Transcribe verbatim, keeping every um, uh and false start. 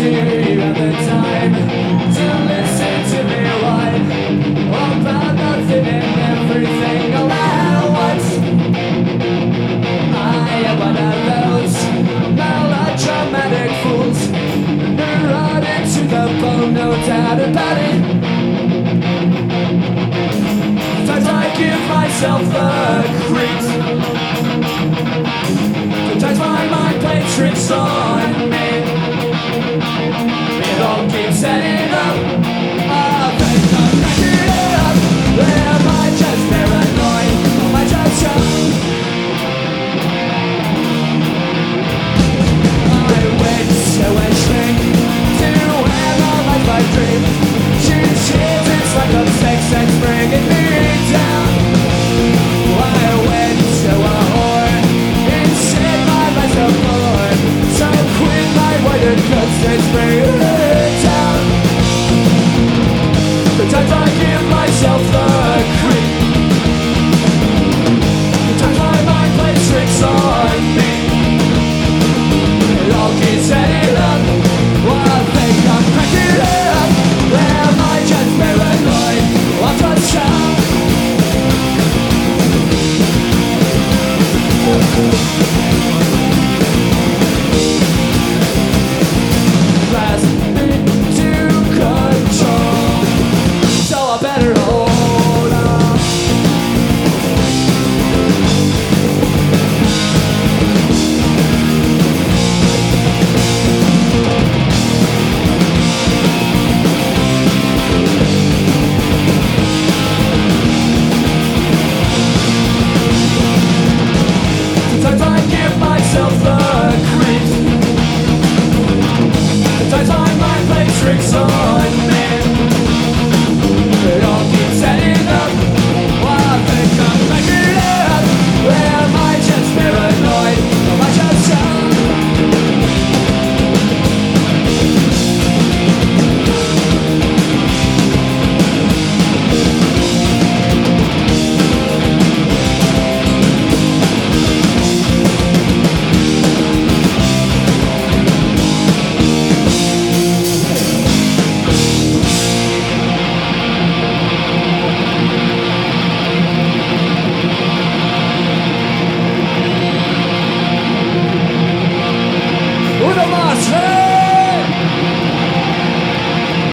Do you have the time to listen to me whine about nothing and everything all at once? I am one of those melodramatic fools, neurotic to the bone, no doubt about it. Sometimes I give myself the creeps. Sometimes my mind plays tricks on me. It all keeps adding up. I think I'm cracking it up. Am I just paranoid? Am I just young? I went so and shrink to analyze my dream. Choose his, it's like a sex that's bringing me down. I went to a whore and said my life's a bore. So quit my white cuts that's bringing me down. Sometimes I give myself the creep. Sometimes my mind plays tricks on me. It all keeps adding up.